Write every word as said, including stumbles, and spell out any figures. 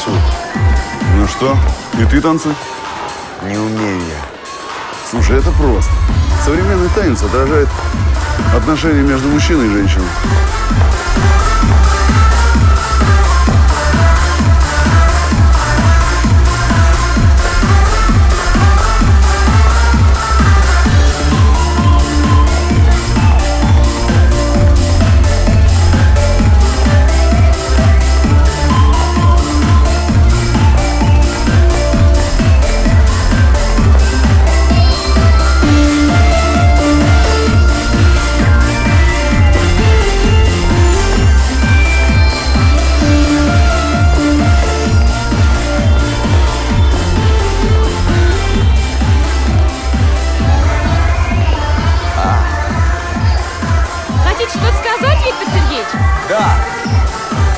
танцую. Ну что, и ты танцуй? Не умею я. Слушай, это просто. Современный танец отражает отношения между мужчиной и женщиной. Хотите что-то сказать, Виктор Сергеевич? Да.